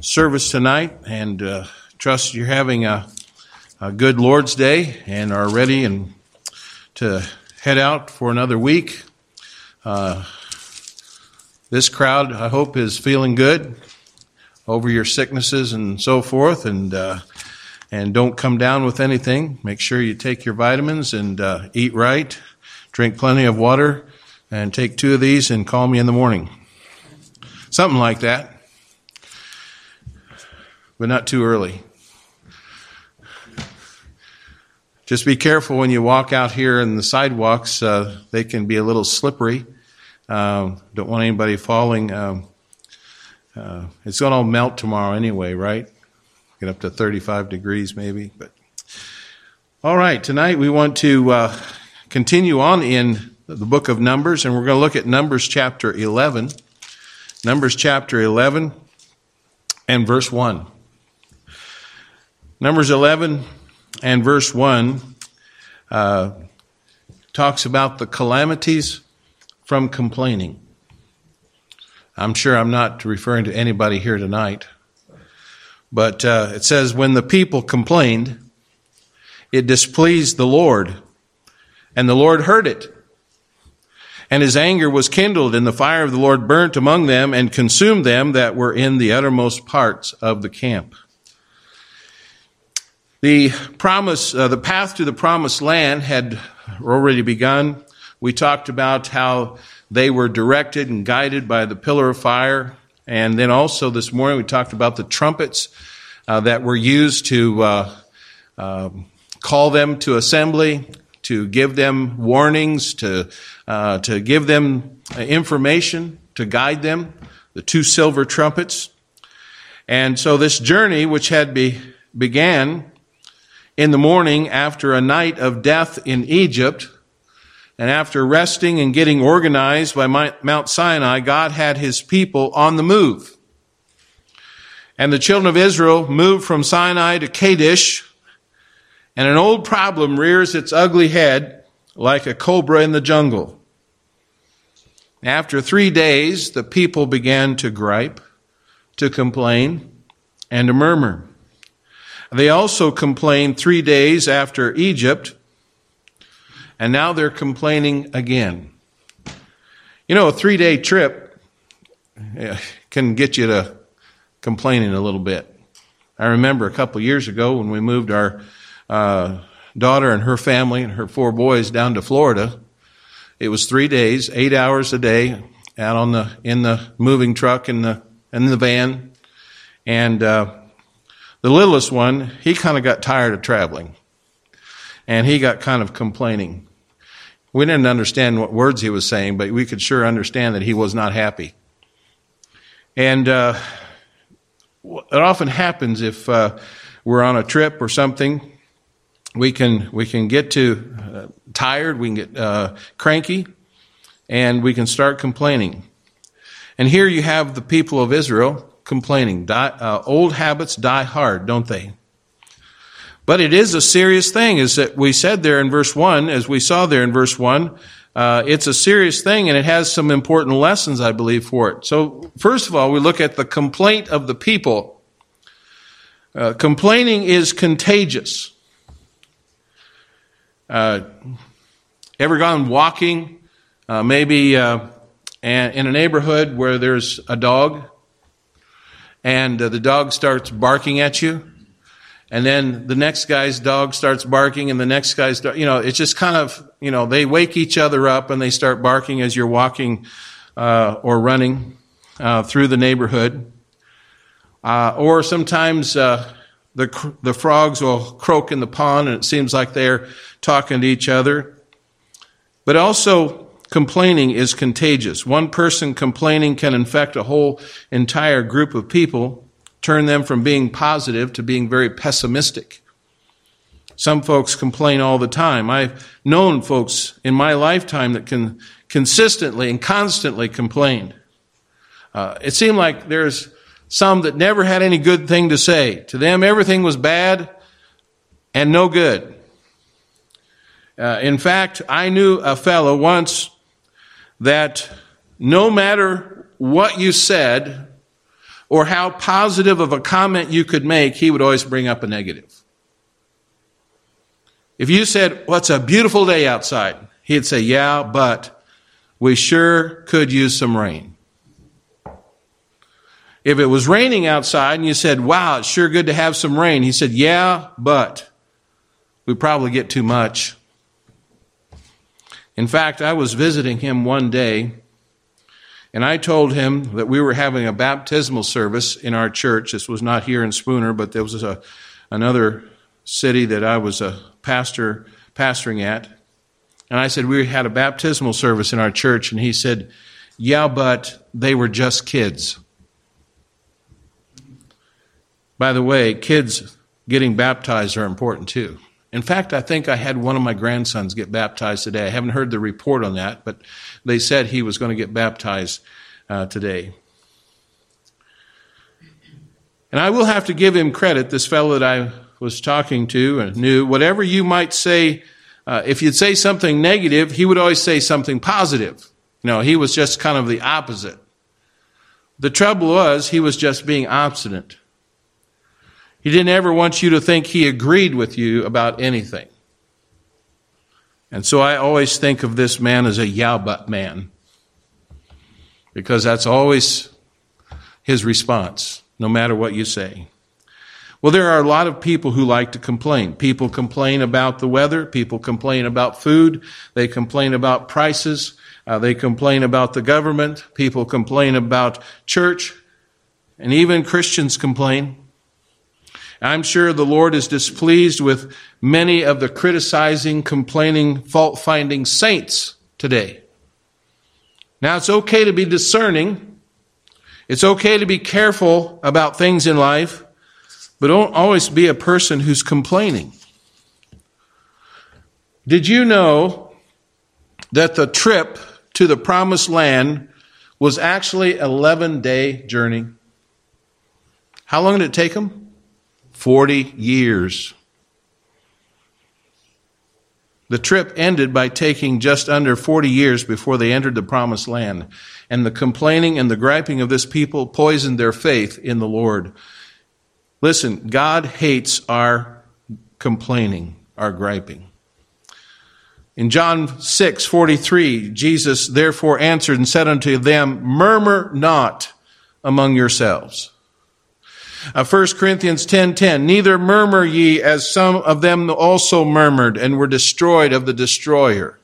service tonight, and trust you're having a good Lord's Day and are ready and to head out for another week. This crowd, I hope, is feeling good over your sicknesses and so forth, and don't come down with anything. Make sure you take your vitamins and eat right, drink plenty of water, and take 2 of these and call me in the morning. Something like that, but not too early. Just be careful when you walk out here in the sidewalks. They can be a little slippery. Don't want anybody falling. It's going to all melt tomorrow anyway, right? Get up to 35 degrees maybe. But all right, tonight we want to continue on in the book of Numbers, and we're going to look at Numbers chapter 11. Numbers chapter 11 and verse 1. Numbers 11 and verse 1 talks about the calamities from complaining. I'm sure I'm not referring to anybody here tonight, but it says, when the people complained, it displeased the Lord, and the Lord heard it. And his anger was kindled, and the fire of the Lord burnt among them and consumed them that were in the uttermost parts of the camp. The path to the promised land had already begun. We talked about how they were directed and guided by the pillar of fire. And then also this morning we talked about the trumpets that were used to call them to assembly, to give them warnings, to give them information, to guide them, the 2 silver trumpets. And so this journey, which had began in the morning after a night of death in Egypt, and after resting and getting organized by Mount Sinai, God had his people on the move. And the children of Israel moved from Sinai to Kadesh, and an old problem rears its ugly head like a cobra in the jungle. After 3 days, the people began to gripe, to complain, and to murmur. They also complained 3 days after Egypt, and now they're complaining again. You know, a 3-day trip can get you to complaining a little bit. I remember a couple years ago when we moved our daughter and her family and her 4 boys down to Florida. It was 3 days, 8 hours a day out in the moving truck in the van, and the littlest one, he kind of got tired of traveling, and he got kind of complaining. We didn't understand what words he was saying, but we could sure understand that he was not happy. And it often happens if we're on a trip or something. We can get too tired, we can get cranky, and we can start complaining. And here you have the people of Israel complaining. Old habits die hard, don't they? But it is a serious thing, as we said there in verse 1, as we saw there in verse 1. It's a serious thing, and it has some important lessons, I believe, for it. So, first of all, we look at the complaint of the people. Complaining is contagious. Ever gone walking, maybe in a neighborhood where there's a dog, and the dog starts barking at you, and then the next guy's dog starts barking, and the next guy's dog, it's just kind of, they wake each other up and they start barking as you're walking or running through the neighborhood. Or sometimes the frogs will croak in the pond, and it seems like they're talking to each other. But also, complaining is contagious. One person complaining can infect a whole entire group of people, turn them from being positive to being very pessimistic. Some folks complain all the time. I've known folks in my lifetime that can consistently and constantly complain. It seemed like there's some that never had any good thing to say. To them, everything was bad and no good. In fact, I knew a fellow once that no matter what you said, or how positive of a comment you could make, he would always bring up a negative. If you said, well, it's a beautiful day outside, he'd say, yeah, but we sure could use some rain. If it was raining outside and you said, wow, it's sure good to have some rain, he said, yeah, but we probably get too much. In fact, I was visiting him one day, and I told him that we were having a baptismal service in our church. This was not here in Spooner, but there was another city that I was a pastoring at. And I said, we had a baptismal service in our church, and he said, yeah, but they were just kids. By the way, kids getting baptized are important too. In fact, I think I had one of my grandsons get baptized today. I haven't heard the report on that, but they said he was going to get baptized today. And I will have to give him credit, this fellow that I was talking to and knew, whatever you might say, if you'd say something negative, he would always say something positive. No, he was just kind of the opposite. The trouble was, he was just being obstinate. He didn't ever want you to think he agreed with you about anything. And so I always think of this man as a yeah, but man, because that's always his response, no matter what you say. Well, there are a lot of people who like to complain. People complain about the weather. People complain about food. They complain about prices. They complain about the government. People complain about church. And even Christians complain. I'm sure the Lord is displeased with many of the criticizing, complaining, fault-finding saints today. Now, it's okay to be discerning. It's okay to be careful about things in life, but don't always be a person who's complaining. Did you know that the trip to the Promised Land was actually an 11-day journey? How long did it take them? 40 years. The trip ended by taking just under 40 years before they entered the Promised Land. And the complaining and the griping of this people poisoned their faith in the Lord. Listen, God hates our complaining, our griping. In John 6:43, Jesus therefore answered and said unto them, murmur not among yourselves. 1 Corinthians 10:10, neither murmur ye as some of them also murmured and were destroyed of the destroyer.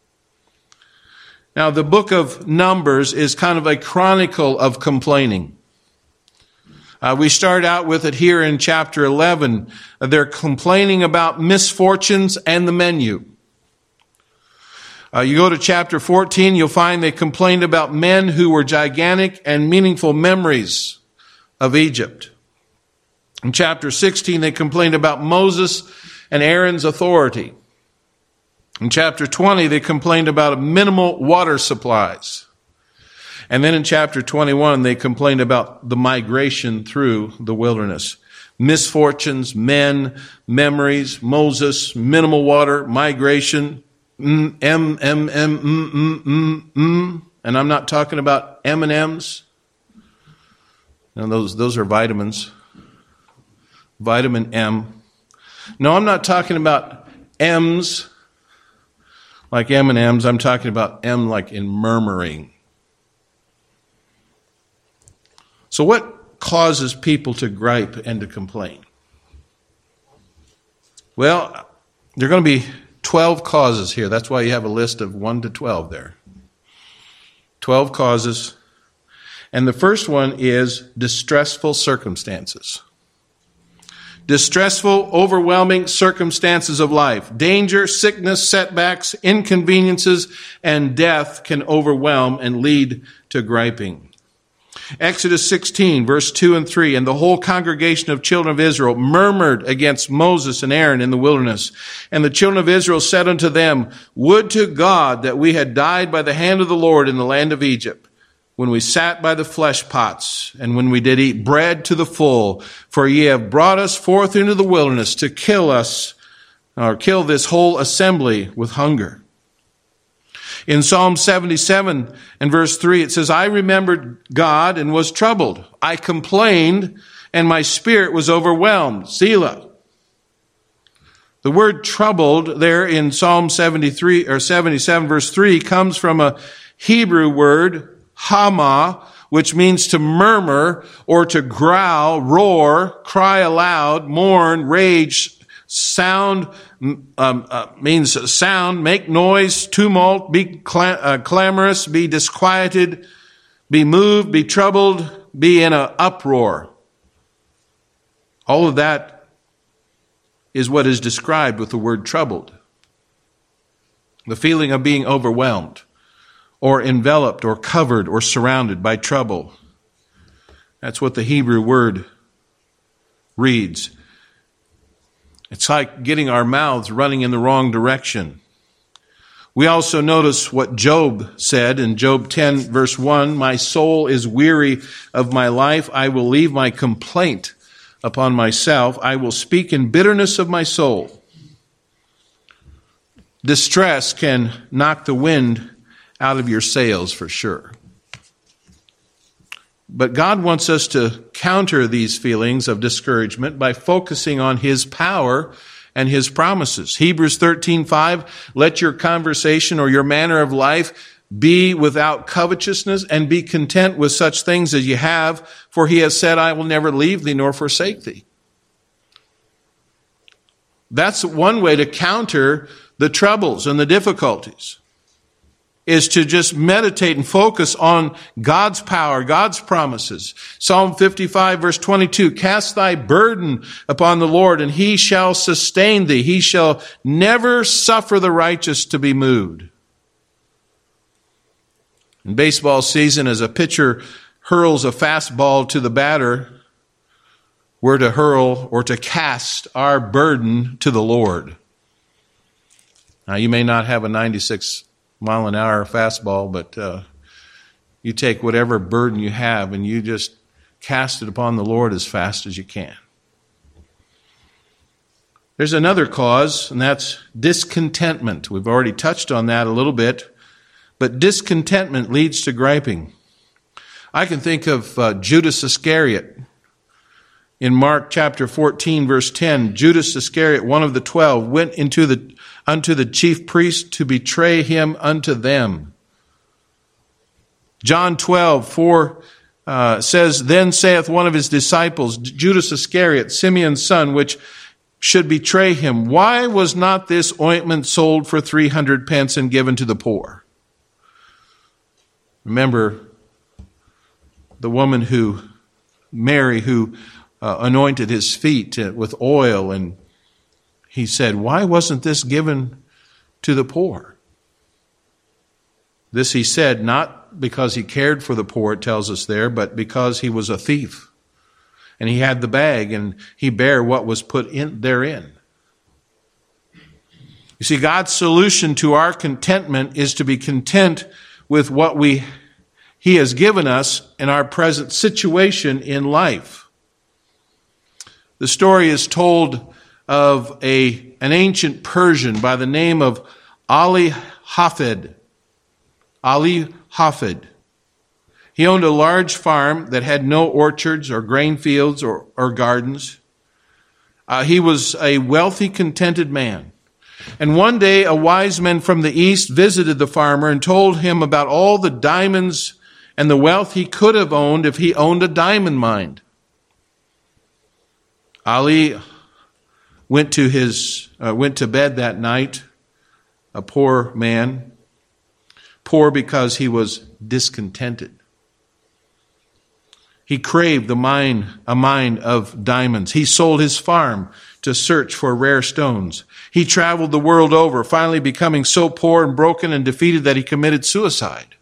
Now, the book of Numbers is kind of a chronicle of complaining. We start out with it here in chapter 11. They're complaining about misfortunes and the menu. You go to chapter 14, you'll find they complained about men who were gigantic and meaningful memories of Egypt. In chapter 16, they complained about Moses and Aaron's authority. In chapter 20, they complained about minimal water supplies. And then in chapter 21, they complained about the migration through the wilderness. Misfortunes, men, memories, Moses, minimal water, migration, and I'm not talking about M&Ms. No, those are vitamins. Vitamin M. No, I'm not talking about M's like M&M's. I'm talking about M like in murmuring. So what causes people to gripe and to complain? Well, there are going to be 12 causes here. That's why you have a list of 1 to 12 there. 12 causes. And the first one is distressful circumstances. Distressful, overwhelming circumstances of life. Danger, sickness, setbacks, inconveniences, and death can overwhelm and lead to griping. Exodus 16, verse 2 and 3, and the whole congregation of children of Israel murmured against Moses and Aaron in the wilderness. And the children of Israel said unto them, would to God that we had died by the hand of the Lord in the land of Egypt, when we sat by the flesh pots, and when we did eat bread to the full, for ye have brought us forth into the wilderness to kill us, or kill this whole assembly with hunger. In Psalm 77 and verse 3, it says, I remembered God and was troubled. I complained and my spirit was overwhelmed. Selah. The word troubled there in Psalm 73 or 77 verse 3 comes from a Hebrew word, hama, which means to murmur or to growl, roar, cry aloud, mourn, rage. Sound means sound, make noise, tumult, be clamorous, be disquieted, be moved, be troubled, be in an uproar. All of that is what is described with the word troubled. The feeling of being overwhelmed or enveloped or covered or surrounded by trouble. That's what the Hebrew word reads. It's like getting our mouths running in the wrong direction. We also notice what Job said in Job 10 verse 1, my soul is weary of my life. I will leave my complaint upon myself. I will speak in bitterness of my soul. Distress can knock the wind out of your sails for sure. But God wants us to counter these feelings of discouragement by focusing on His power and His promises. Hebrews 13:5, let your conversation or your manner of life be without covetousness and be content with such things as you have, for He has said, I will never leave thee nor forsake thee. That's one way to counter the troubles and the difficulties, is to just meditate and focus on God's power, God's promises. Psalm 55 verse 22, cast thy burden upon the Lord and He shall sustain thee. He shall never suffer the righteous to be moved. In baseball season, as a pitcher hurls a fastball to the batter, we're to hurl or to cast our burden to the Lord. Now, you may not have a 96-mile-an-hour fastball, but you take whatever burden you have and you just cast it upon the Lord as fast as you can. There's another cause, and that's discontentment. We've already touched on that a little bit. But discontentment leads to griping. I can think of Judas Iscariot. In Mark chapter 14, verse 10, Judas Iscariot, one of the 12, went unto the chief priests to betray him unto them. John 12:4 says, then saith one of his disciples, Judas Iscariot, Simeon's son, which should betray him, why was not this ointment sold for 300 pence and given to the poor? Remember the woman Mary, who anointed his feet with oil, and he said, why wasn't this given to the poor? This he said not because he cared for the poor, it tells us there, but because he was a thief. And he had the bag, and he bare what was put in therein. You see, God's solution to our contentment is to be content with what He has given us in our present situation in life. The story is told of an ancient Persian by the name of Ali Hafid. Ali Hafid. He owned a large farm that had no orchards or grain fields or gardens. He was a wealthy, contented man. And one day a wise man from the east visited the farmer and told him about all the diamonds and the wealth he could have owned if he owned a diamond mine. Ali went to bed that night, a poor man, poor because he was discontented. He craved a mine of diamonds. He sold his farm to search for rare stones. He traveled the world over, finally becoming so poor and broken and defeated that he committed suicide.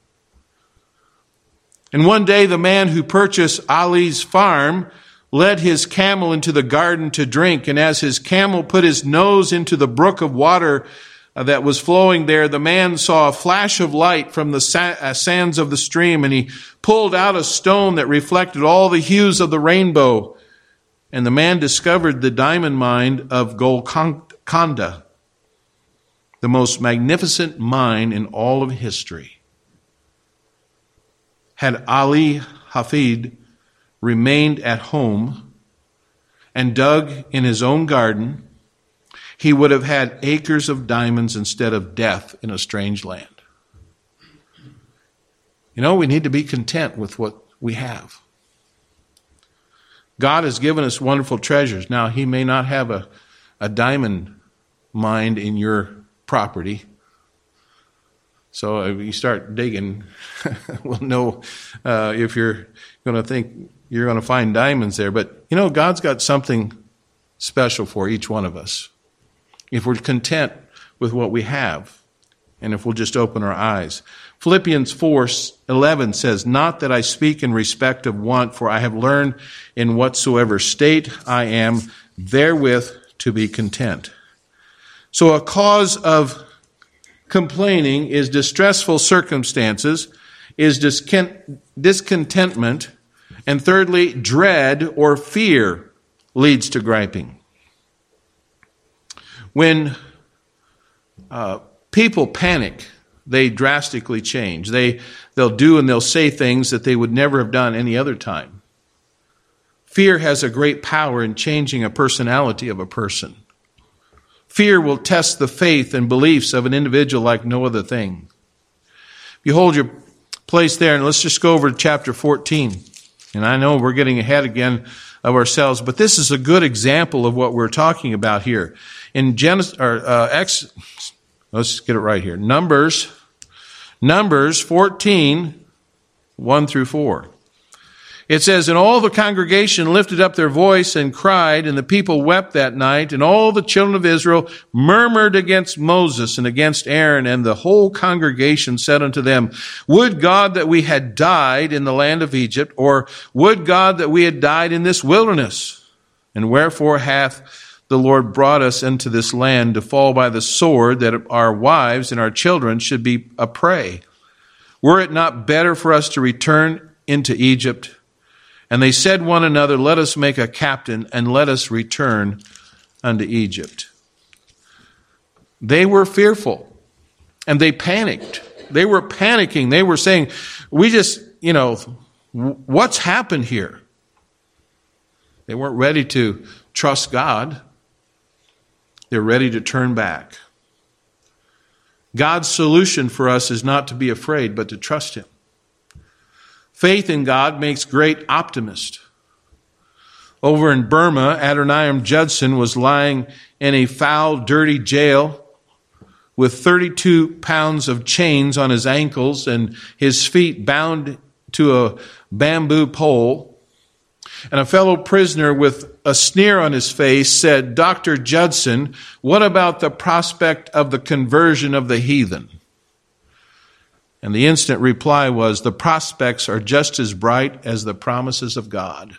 And one day the man who purchased Ali's farm led his camel into the garden to drink. And as his camel put his nose into the brook of water that was flowing there, the man saw a flash of light from the sands of the stream. And he pulled out a stone that reflected all the hues of the rainbow. And the man discovered the diamond mine of Golconda. the most magnificent mine in all of history. Had Ali Hafid remained at home and dug in his own garden, he would have had acres of diamonds instead of death in a strange land. You know, we need to be content with what we have. God has given us wonderful treasures. Now, he may not have a diamond mine in your property. So if you start digging, we'll know if you're going to think you're going to find diamonds there. But, you know, God's got something special for each one of us. If we're content with what we have, and if we'll just open our eyes. Philippians 4:11 says, "Not that I speak in respect of want, for I have learned in whatsoever state I am, therewith to be content." So a cause of complaining is distressful circumstances, is discontentment, and thirdly, dread or fear leads to griping. When people panic, they drastically change. They'll do and they'll say things that they would never have done any other time. Fear has a great power in changing a personality of a person. Fear will test the faith and beliefs of an individual like no other thing. If you hold your place there, and let's just go over to chapter 14. And I know we're getting ahead again of ourselves, but this is a good example of what we're talking about here. In let's get it right here. Numbers 14, 1 through 4. It says, "And all the congregation lifted up their voice and cried, and the people wept that night, and all the children of Israel murmured against Moses and against Aaron, and the whole congregation said unto them, Would God that we had died in the land of Egypt, or would God that we had died in this wilderness? And wherefore hath the Lord brought us into this land to fall by the sword, that our wives and our children should be a prey? Were it not better for us to return into Egypt? And they said one another, Let us make a captain, and let us return unto Egypt." They were fearful, and they panicked. They were panicking. They were saying, what's happened here? They weren't ready to trust God. They're ready to turn back. God's solution for us is not to be afraid, but to trust Him. Faith in God makes great optimists. Over in Burma, Adoniram Judson was lying in a foul, dirty jail with 32 pounds of chains on his ankles and his feet bound to a bamboo pole. And a fellow prisoner with a sneer on his face said, "Dr. Judson, what about the prospect of the conversion of the heathen?" And the instant reply was, "The prospects are just as bright as the promises of God."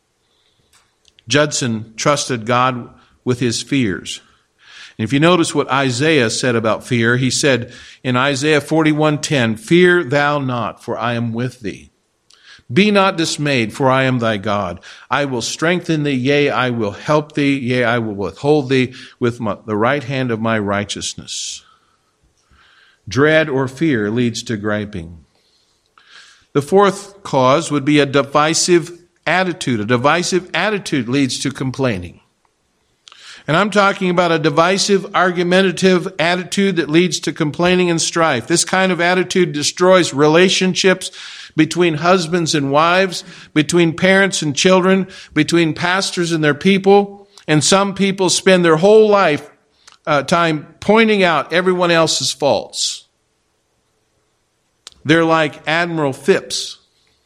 Judson trusted God with his fears. And if you notice what Isaiah said about fear, he said in Isaiah 41:10, "Fear thou not, for I am with thee. Be not dismayed, for I am thy God. I will strengthen thee, yea, I will help thee, yea, I will withhold thee with the right hand of my righteousness." Dread or fear leads to griping. The fourth cause would be a divisive attitude. A divisive attitude leads to complaining. And I'm talking about a divisive, argumentative attitude that leads to complaining and strife. This kind of attitude destroys relationships between husbands and wives, between parents and children, between pastors and their people. And some people spend their whole life time pointing out everyone else's faults. They're like Admiral Phipps.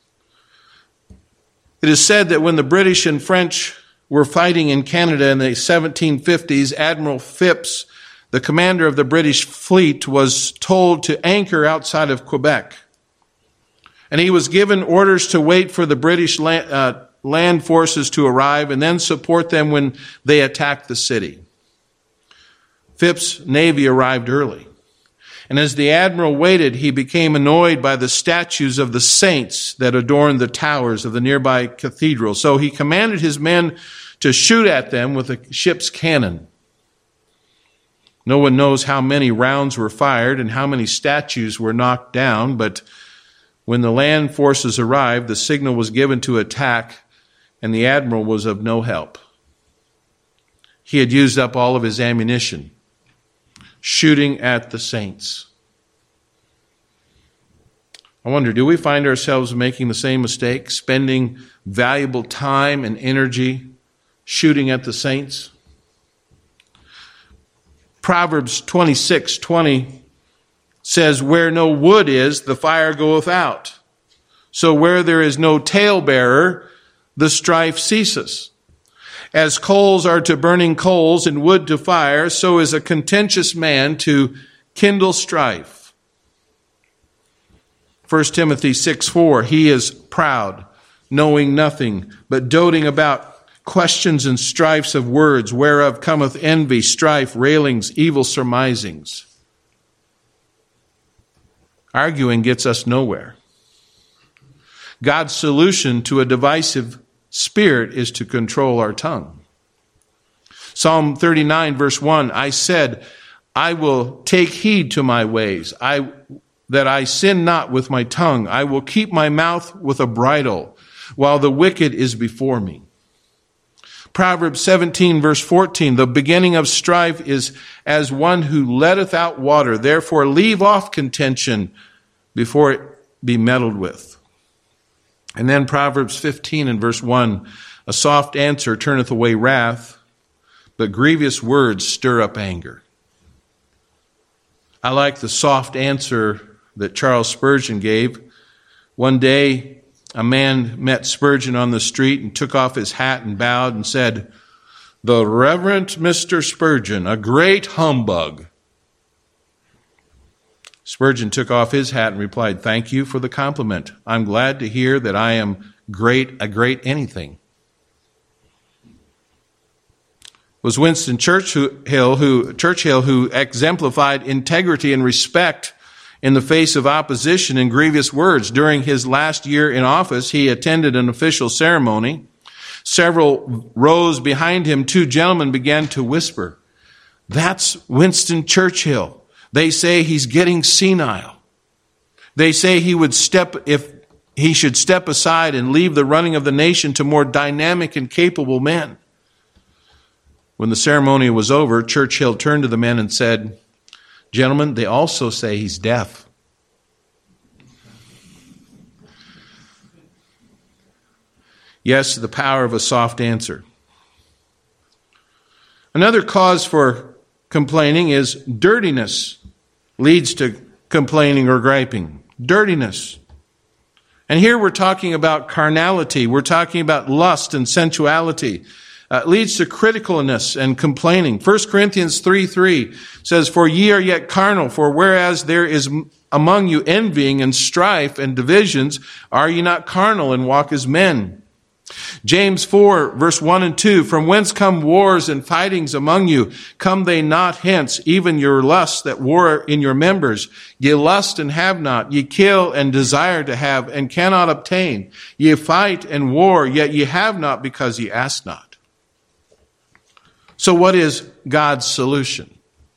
It is said that when the British and French were fighting in Canada in the 1750s, Admiral Phipps, the commander of the British fleet, was told to anchor outside of Quebec. And he was given orders to wait for the British land forces to arrive and then support them when they attacked the city. Phipps' navy arrived early. And as the admiral waited, he became annoyed by the statues of the saints that adorned the towers of the nearby cathedral. So he commanded his men to shoot at them with the ship's cannon. No one knows how many rounds were fired and how many statues were knocked down, but when the land forces arrived, the signal was given to attack, and the admiral was of no help. He had used up all of his ammunition, shooting at the saints. I wonder, do we find ourselves making the same mistake, spending valuable time and energy shooting at the saints? Proverbs 26:20 says, "Where no wood is, the fire goeth out. So where there is no talebearer, the strife ceases. As coals are to burning coals and wood to fire, so is a contentious man to kindle strife." 1 Timothy 6:4, "He is proud, knowing nothing, but doting about questions and strifes of words, whereof cometh envy, strife, railings, evil surmisings." Arguing gets us nowhere. God's solution to a divisive spirit is to control our tongue. Psalm 39, verse 1, "I said, I will take heed to my ways, that I sin not with my tongue. I will keep my mouth with a bridle, while the wicked is before me." Proverbs 17, verse 14, "The beginning of strife is as one who letteth out water. Therefore leave off contention before it be meddled with." And then Proverbs 15 and verse 1, "A soft answer turneth away wrath, but grievous words stir up anger." I like the soft answer that Charles Spurgeon gave. One day, a man met Spurgeon on the street and took off his hat and bowed and said, "The Reverend Mr. Spurgeon, a great humbug." Spurgeon took off his hat and replied, "Thank you for the compliment. I'm glad to hear that I am a great anything." It was Winston Churchill who exemplified integrity and respect in the face of opposition and grievous words. During his last year in office, he attended an official ceremony. Several rows behind him, two gentlemen began to whisper, "That's Winston Churchill. They say he's getting senile. They say if he should step aside and leave the running of the nation to more dynamic and capable men." When the ceremony was over, Churchill turned to the men and said, "Gentlemen, they also say he's deaf." Yes, the power of a soft answer. Another cause for complaining is dirtiness leads to complaining or griping. Dirtiness. And here we're talking about carnality. We're talking about lust and sensuality. Leads to criticalness and complaining. 1 Corinthians 3:3 says, "For ye are yet carnal, for whereas there is among you envying and strife and divisions, are ye not carnal and walk as men?" James 4, verse 1 and 2, "From whence come wars and fightings among you? Come they not hence, even your lusts that war in your members? Ye lust and have not, ye kill and desire to have and cannot obtain. Ye fight and war, yet ye have not because ye ask not." So what is God's solution?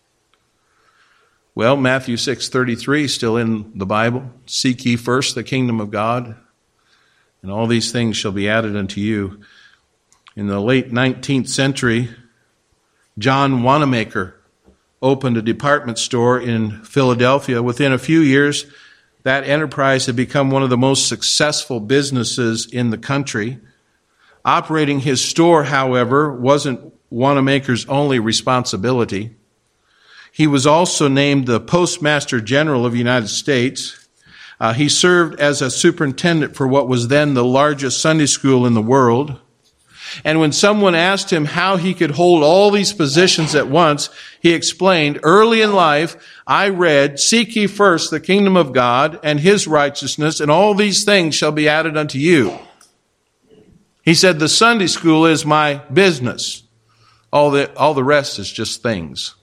Well, Matthew 6:33, still in the Bible. "Seek ye first the kingdom of God, and all these things shall be added unto you." In the late 19th century, John Wanamaker opened a department store in Philadelphia. Within a few years, that enterprise had become one of the most successful businesses in the country. Operating his store, however, wasn't Wanamaker's only responsibility. He was also named the Postmaster General of the United States. He served as a superintendent for what was then the largest Sunday school in the world. And when someone asked him how he could hold all these positions at once, he explained, "Early in life, I read, 'Seek ye first the kingdom of God and his righteousness, and all these things shall be added unto you.' He said, 'The Sunday school is my business. All the rest is just things.'"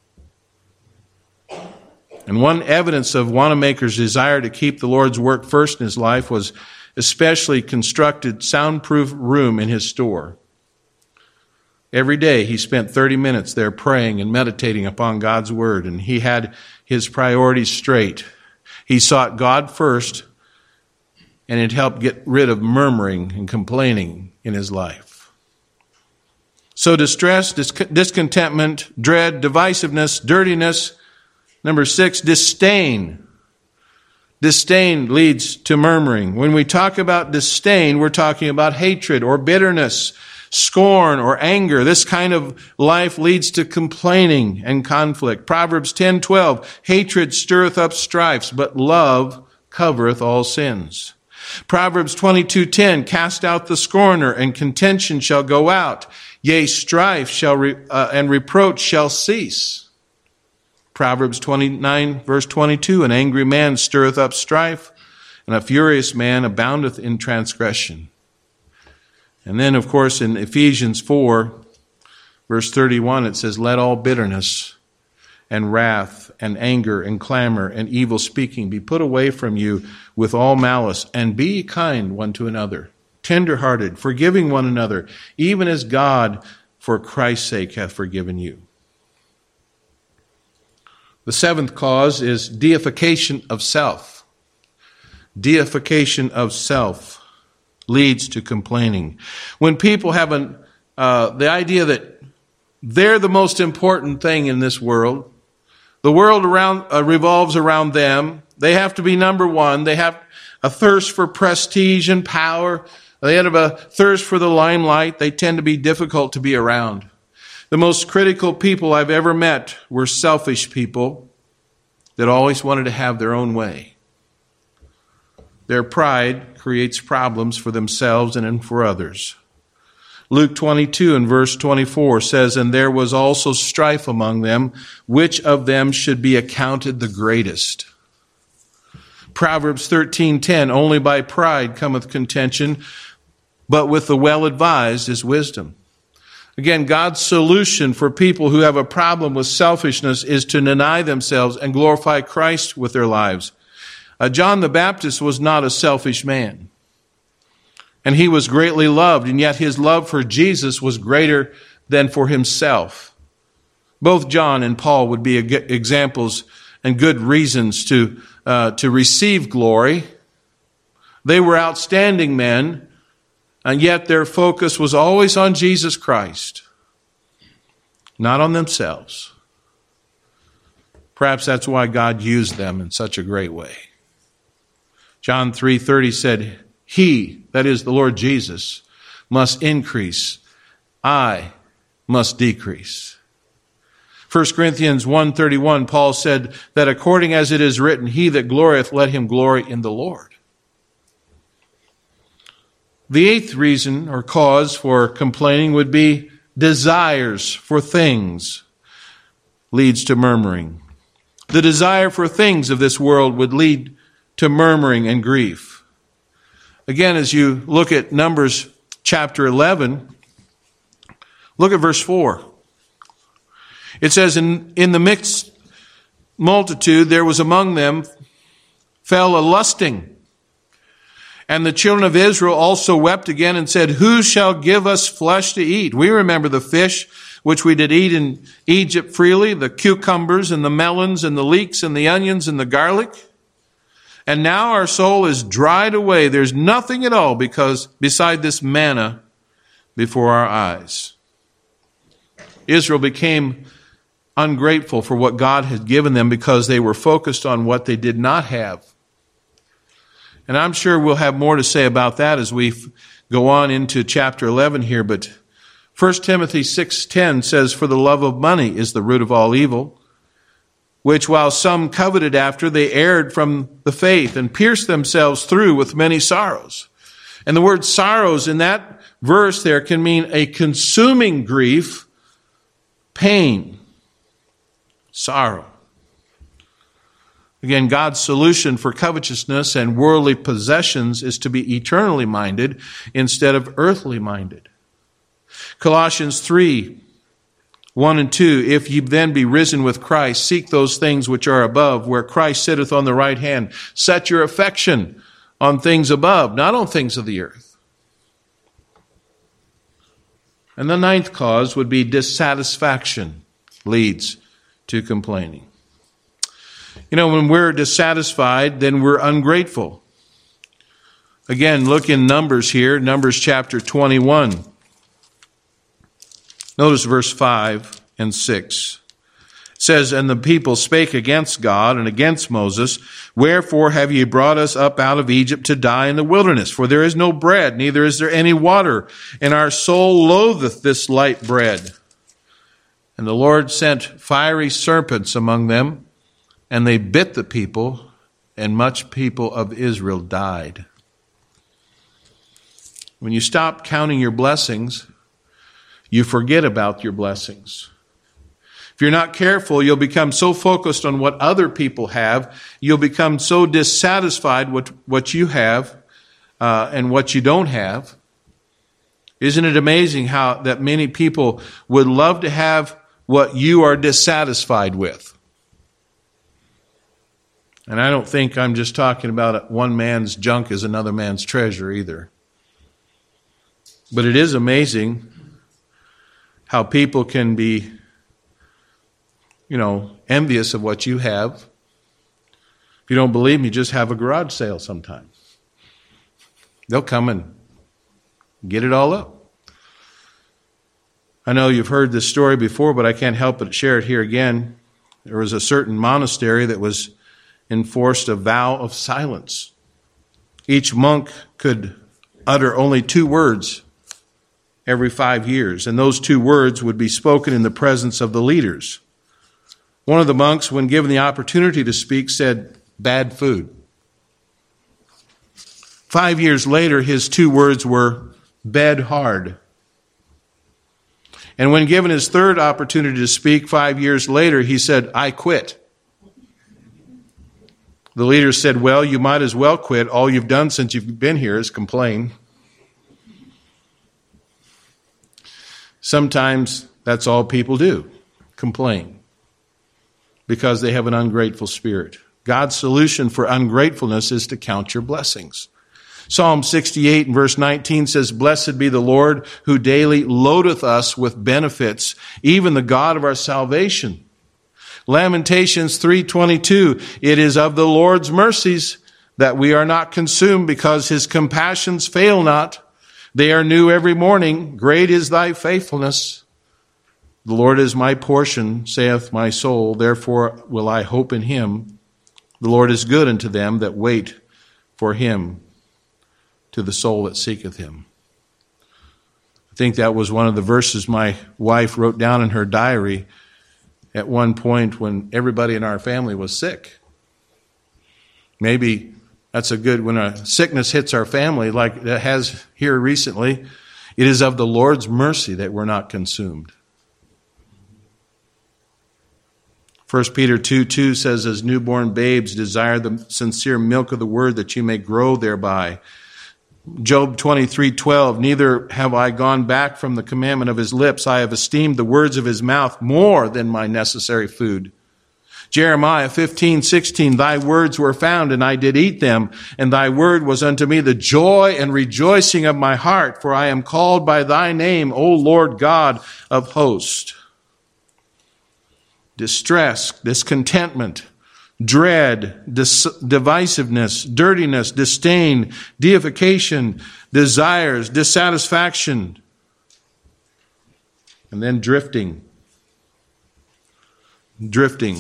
And one evidence of Wanamaker's desire to keep the Lord's work first in his life was a specially constructed soundproof room in his store. Every day he spent 30 minutes there praying and meditating upon God's word, and he had his priorities straight. He sought God first, and it helped get rid of murmuring and complaining in his life. So distress, discontentment, dread, divisiveness, dirtiness. Number 6, disdain. Disdain leads to murmuring. When we talk about disdain, we're talking about hatred or bitterness, scorn or anger. This kind of life leads to complaining and conflict. Proverbs 10:12, hatred stirreth up strifes, but love covereth all sins. Proverbs 22:10, cast out the scorner, and contention shall go out. Yea, strife shall and reproach shall cease. Proverbs 29, verse 22, an angry man stirreth up strife, and a furious man aboundeth in transgression. And then, of course, in Ephesians 4, verse 31, it says, let all bitterness and wrath and anger and clamor and evil speaking be put away from you with all malice, and be kind one to another, tender-hearted, forgiving one another, even as God for Christ's sake hath forgiven you. The 7th cause is deification of self. Deification of self leads to complaining. When people have the idea that they're the most important thing in this world, the world revolves around them. They have to be number one. They have a thirst for prestige and power. They have a thirst for the limelight. They tend to be difficult to be around. The most critical people I've ever met were selfish people that always wanted to have their own way. Their pride creates problems for themselves and for others. Luke 22 and verse 24 says, and there was also strife among them, which of them should be accounted the greatest. Proverbs 13:10, only by pride cometh contention, but with the well-advised is wisdom. Again, God's solution for people who have a problem with selfishness is to deny themselves and glorify Christ with their lives. John the Baptist was not a selfish man. And he was greatly loved, and yet his love for Jesus was greater than for himself. Both John and Paul would be examples and good reasons to receive glory. They were outstanding men, and yet their focus was always on Jesus Christ, not on themselves. Perhaps that's why God used them in such a great way. John 3:30 said, he, that is the Lord Jesus, must increase. I must decrease. 1 Corinthians 1:31, Paul said that according as it is written, he that glorieth, let him glory in the Lord. The 8th reason or cause for complaining would be desires for things leads to murmuring. The desire for things of this world would lead to murmuring and grief. Again, as you look at Numbers chapter 11, look at verse 4. It says, in the mixed multitude there was among them fell a lusting. And the children of Israel also wept again and said, who shall give us flesh to eat? We remember the fish which we did eat in Egypt freely, the cucumbers and the melons and the leeks and the onions and the garlic. And now our soul is dried away. There's nothing at all beside this manna before our eyes. Israel became ungrateful for what God had given them because they were focused on what they did not have. And I'm sure we'll have more to say about that as we go on into chapter 11 here. But 1 Timothy 6:10 says, for the love of money is the root of all evil, which while some coveted after, they erred from the faith and pierced themselves through with many sorrows. And the word sorrows in that verse there can mean a consuming grief, pain, sorrow. Again, God's solution for covetousness and worldly possessions is to be eternally minded instead of earthly minded. Colossians 3:1 and 2, if ye then be risen with Christ, seek those things which are above, where Christ sitteth on the right hand. Set your affection on things above, not on things of the earth. And the ninth cause would be dissatisfaction leads to complaining. You know, when we're dissatisfied, then we're ungrateful. Again, look in Numbers here, Numbers chapter 21. Notice verse 5 and 6. It says, "And the people spake against God and against Moses, Wherefore have ye brought us up out of Egypt to die in the wilderness? For there is no bread, neither is there any water, and our soul loatheth this light bread. And the Lord sent fiery serpents among them, and they bit the people, and much people of Israel died." When you stop counting your blessings, you forget about your blessings. If you're not careful, you'll become so focused on what other people have, you'll become so dissatisfied with what you have and what you don't have. Isn't it amazing how that many people would love to have what you are dissatisfied with? And I don't think I'm just talking about one man's junk is another man's treasure either. But it is amazing how people can be, envious of what you have. If you don't believe me, just have a garage sale sometime. They'll come and get it all up. I know you've heard this story before, but I can't help but share it here again. There was a certain monastery that was enforced a vow of silence. Each monk could utter only 2 words every 5 years, and those 2 words would be spoken in the presence of the leaders. One of the monks, when given the opportunity to speak, said, "Bad food." 5 years later, his 2 words were, "Bed hard." And when given his 3rd opportunity to speak 5 years later, he said, "I quit." The leader said, "Well, you might as well quit. All you've done since you've been here is complain." Sometimes that's all people do, complain, because they have an ungrateful spirit. God's solution for ungratefulness is to count your blessings. Psalm 68 and verse 19 says, "Blessed be the Lord who daily loadeth us with benefits, even the God of our salvation." Lamentations 3:22, "It is of the Lord's mercies that we are not consumed, because his compassions fail not. They are new every morning. Great is thy faithfulness. The Lord is my portion, saith my soul. Therefore will I hope in him. The Lord is good unto them that wait for him, to the soul that seeketh him." I think that was one of the verses my wife wrote down in her diary at one point when everybody in our family was sick. Maybe that's when a sickness hits our family like it has here recently, it is of the Lord's mercy that we're not consumed. 1 Peter 2:2 says, "As newborn babes desire the sincere milk of the word, that you may grow thereby." Job 23:12, "Neither have I gone back from the commandment of his lips. I have esteemed the words of his mouth more than my necessary food." Jeremiah 15:16, "Thy words were found, and I did eat them, and thy word was unto me the joy and rejoicing of my heart, for I am called by thy name, O Lord God of hosts." Distress, discontentment, dread, divisiveness, dirtiness, disdain, deification, desires, dissatisfaction, and then drifting. Drifting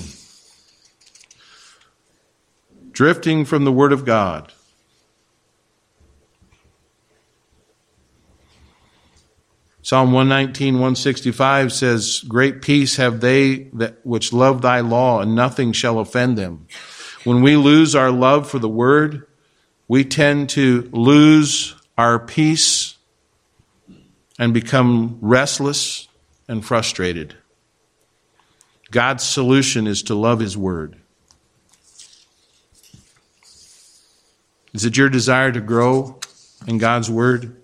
from the Word of God. Psalm 119, 165 says, "Great peace have they that which love thy law, and nothing shall offend them." When we lose our love for the Word, we tend to lose our peace and become restless and frustrated. God's solution is to love his Word. Is it your desire to grow in God's Word?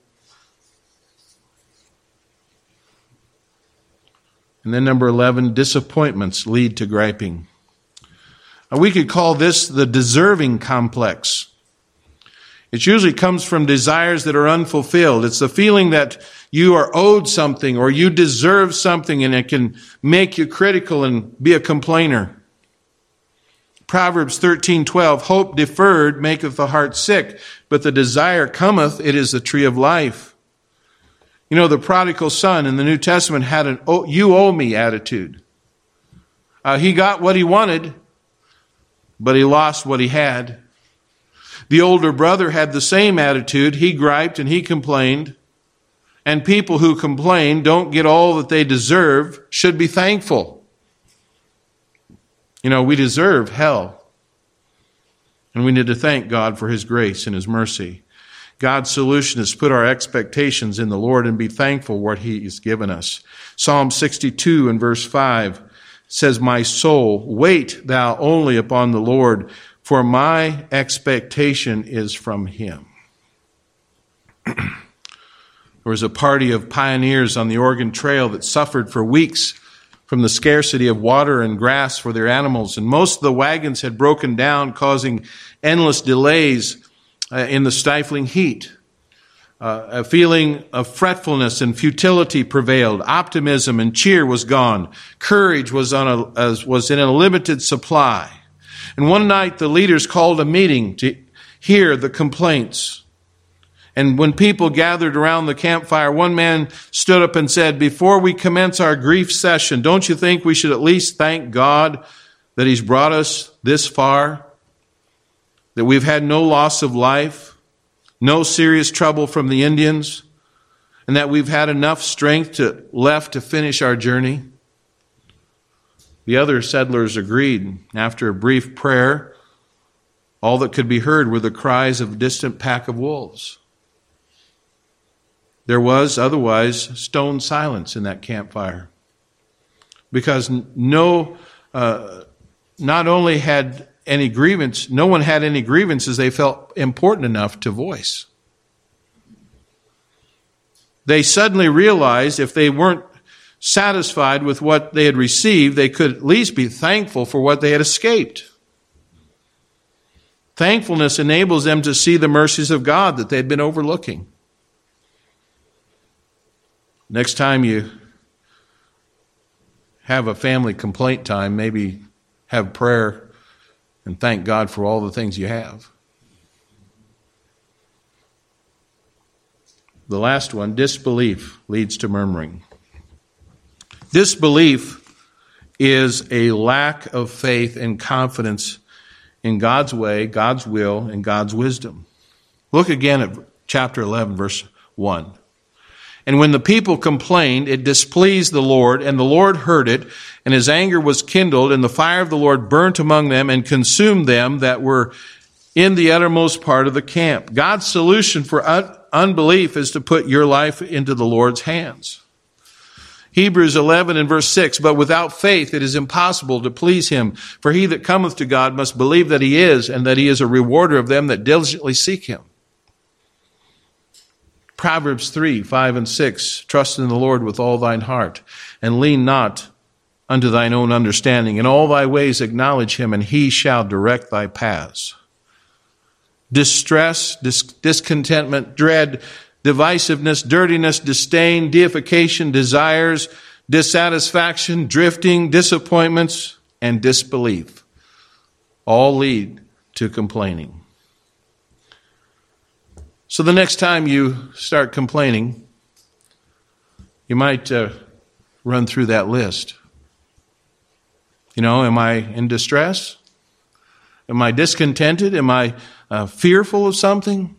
And then number 11, disappointments lead to griping. We could call this the deserving complex. It usually comes from desires that are unfulfilled. It's the feeling that you are owed something or you deserve something, and it can make you critical and be a complainer. Proverbs 13:12, hope deferred maketh the heart sick, but the desire cometh, it is the tree of life. You know, the prodigal son in the New Testament had an you owe me attitude. He got what he wanted, but he lost what he had. The older brother had the same attitude. He griped and he complained. And people who complain don't get all that they deserve should be thankful. You know, we deserve hell. And we need to thank God for His grace and His mercy. God's solution is to put our expectations in the Lord and be thankful for what He has given us. Psalm 62 and verse 5 says, my soul, wait thou only upon the Lord, for my expectation is from Him. There was a party of pioneers on the Oregon Trail that suffered for weeks from the scarcity of water and grass for their animals, and most of the wagons had broken down, causing endless delays in the stifling heat. A feeling of fretfulness and futility prevailed. Optimism and cheer was gone. Courage was in a limited supply. And one night the leaders called a meeting to hear the complaints. And when people gathered around the campfire, one man stood up and said, before we commence our grief session, don't you think we should at least thank God that He's brought us this far? That we've had no loss of life, no serious trouble from the Indians, and that we've had enough strength left to finish our journey? The other settlers agreed. After a brief prayer, all that could be heard were the cries of a distant pack of wolves. There was otherwise stone silence in that campfire, because not only had any grievance, no one had any grievances they felt important enough to voice. They suddenly realized if they weren't satisfied with what they had received, they could at least be thankful for what they had escaped. Thankfulness enables them to see the mercies of God that they'd been overlooking. Next time you have a family complaint time, maybe have prayer and thank God for all the things you have. The last one, disbelief leads to murmuring. Disbelief is a lack of faith and confidence in God's way, God's will, and God's wisdom. Look again at chapter 11, verse 1. And when the people complained, it displeased the Lord, and the Lord heard it, and His anger was kindled, and the fire of the Lord burnt among them and consumed them that were in the uttermost part of the camp. God's solution for unbelief is to put your life into the Lord's hands. Hebrews 11 and verse 6, but without faith it is impossible to please Him, for he that cometh to God must believe that He is, and that He is a rewarder of them that diligently seek Him. Proverbs 3, 5 and 6, trust in the Lord with all thine heart, and lean not unto thine own understanding. In all thy ways acknowledge Him, and He shall direct thy paths. Distress, discontentment, dread, divisiveness, dirtiness, disdain, deification, desires, dissatisfaction, drifting, disappointments, and disbelief all lead to complaining. So the next time you start complaining, you might run through that list. You know, am I in distress? Am I discontented? Am I fearful of something?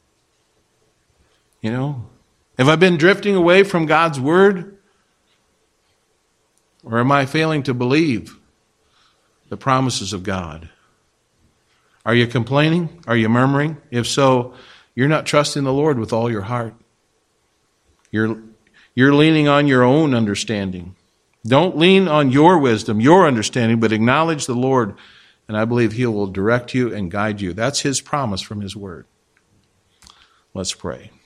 You know, have I been drifting away from God's word? Or am I failing to believe the promises of God? Are you complaining? Are you murmuring? If so, you're not trusting the Lord with all your heart. You're leaning on your own understanding. Don't lean on your wisdom, your understanding, but acknowledge the Lord, and I believe He will direct you and guide you. That's His promise from His word. Let's pray.